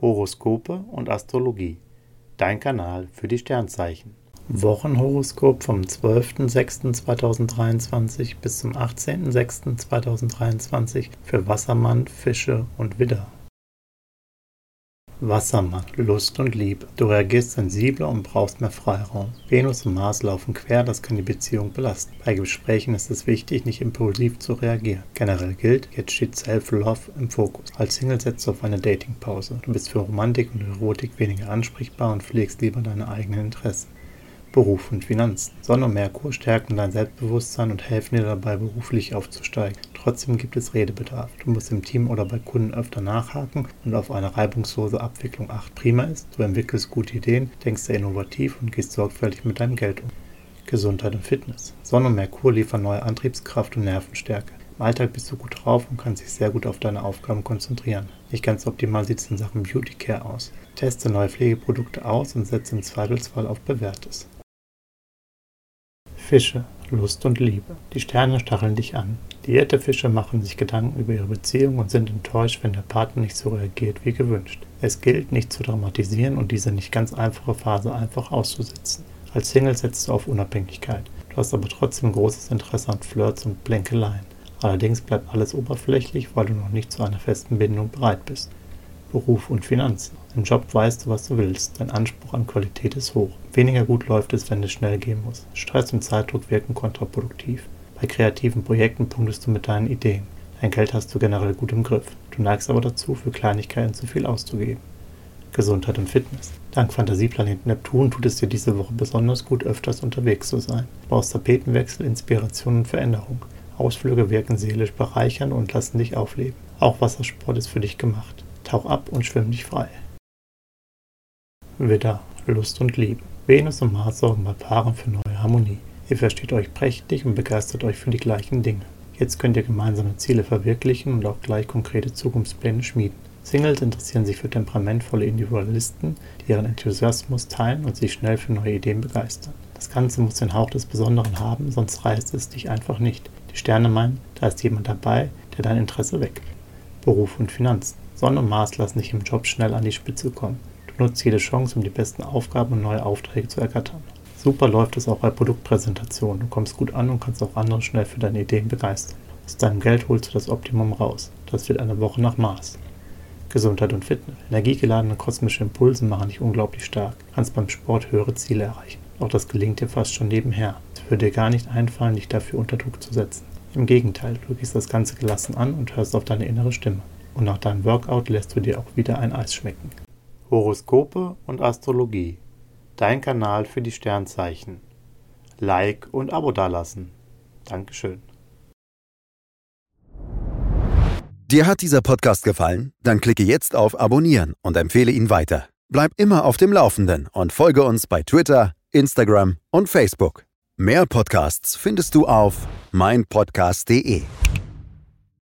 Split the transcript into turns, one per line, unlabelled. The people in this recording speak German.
Horoskope und Astrologie. Dein Kanal für die Sternzeichen. Wochenhoroskop vom 12.06.2023 bis zum 18.06.2023 für Wassermann, Fische und Widder. Wassermann, Lust und Liebe. Du reagierst sensibler und brauchst mehr Freiraum. Venus und Mars laufen quer, das kann die Beziehung belasten. Bei Gesprächen ist es wichtig, nicht impulsiv zu reagieren. Generell gilt, jetzt steht Self-Love im Fokus. Als Single setzt du auf eine Datingpause. Du bist für Romantik und Erotik weniger ansprechbar und pflegst lieber deine eigenen Interessen. Beruf und Finanzen. Sonne und Merkur stärken dein Selbstbewusstsein und helfen dir dabei, beruflich aufzusteigen. Trotzdem gibt es Redebedarf. Du musst im Team oder bei Kunden öfter nachhaken und auf eine reibungslose Abwicklung achten. Prima ist, du entwickelst gute Ideen, denkst sehr innovativ und gehst sorgfältig mit deinem Geld um. Gesundheit und Fitness. Sonne und Merkur liefern neue Antriebskraft und Nervenstärke. Im Alltag bist du gut drauf und kannst dich sehr gut auf deine Aufgaben konzentrieren. Nicht ganz optimal sieht es in Sachen Beauty Care aus. Teste neue Pflegeprodukte aus und setze im Zweifelsfall auf Bewährtes. Fische, Lust und Liebe. Die Sterne stacheln dich an. Liierte Fische machen sich Gedanken über ihre Beziehung und sind enttäuscht, wenn der Partner nicht so reagiert wie gewünscht. Es gilt, nicht zu dramatisieren und diese nicht ganz einfache Phase einfach auszusitzen. Als Single setzt du auf Unabhängigkeit. Du hast aber trotzdem großes Interesse an Flirts und Plänkeleien. Allerdings bleibt alles oberflächlich, weil du noch nicht zu einer festen Bindung bereit bist. Beruf und Finanzen. Im Job weißt du, was du willst. Dein Anspruch an Qualität ist hoch. Weniger gut läuft es, wenn es schnell gehen muss. Stress und Zeitdruck wirken kontraproduktiv. Bei kreativen Projekten punktest du mit deinen Ideen. Dein Geld hast du generell gut im Griff. Du neigst aber dazu, für Kleinigkeiten zu viel auszugeben. Gesundheit und Fitness. Dank Fantasieplanet Neptun tut es dir diese Woche besonders gut, öfters unterwegs zu sein. Du brauchst Tapetenwechsel, Inspiration und Veränderung. Ausflüge wirken seelisch bereichernd und lassen dich aufleben. Auch Wassersport ist für dich gemacht. Tauch ab und schwimm dich frei. Widder, Lust und Liebe. Venus und Mars sorgen bei Paaren für neue Harmonie. Ihr versteht euch prächtig und begeistert euch für die gleichen Dinge. Jetzt könnt ihr gemeinsame Ziele verwirklichen und auch gleich konkrete Zukunftspläne schmieden. Singles interessieren sich für temperamentvolle Individualisten, die ihren Enthusiasmus teilen und sich schnell für neue Ideen begeistern. Das Ganze muss den Hauch des Besonderen haben, sonst reißt es dich einfach nicht. Die Sterne meinen, da ist jemand dabei, der dein Interesse weckt. Beruf und Finanzen. Sonne und Mars lassen dich im Job schnell an die Spitze kommen. Du nutzt jede Chance, um die besten Aufgaben und neue Aufträge zu ergattern. Super läuft es auch bei Produktpräsentationen. Du kommst gut an und kannst auch andere schnell für deine Ideen begeistern. Aus deinem Geld holst du das Optimum raus. Das wird eine Woche nach Mars. Gesundheit und Fitness. Energiegeladene kosmische Impulse machen dich unglaublich stark. Du kannst beim Sport höhere Ziele erreichen. Auch das gelingt dir fast schon nebenher. Es würde dir gar nicht einfallen, dich dafür unter Druck zu setzen. Im Gegenteil, du gehst das Ganze gelassen an und hörst auf deine innere Stimme. Und nach deinem Workout lässt du dir auch wieder ein Eis schmecken. Horoskope und Astrologie. Dein Kanal für die Sternzeichen. Like und Abo dalassen. Dankeschön.
Dir hat dieser Podcast gefallen? Dann klicke jetzt auf Abonnieren und empfehle ihn weiter. Bleib immer auf dem Laufenden und folge uns bei Twitter, Instagram und Facebook. Mehr Podcasts findest du auf meinpodcast.de.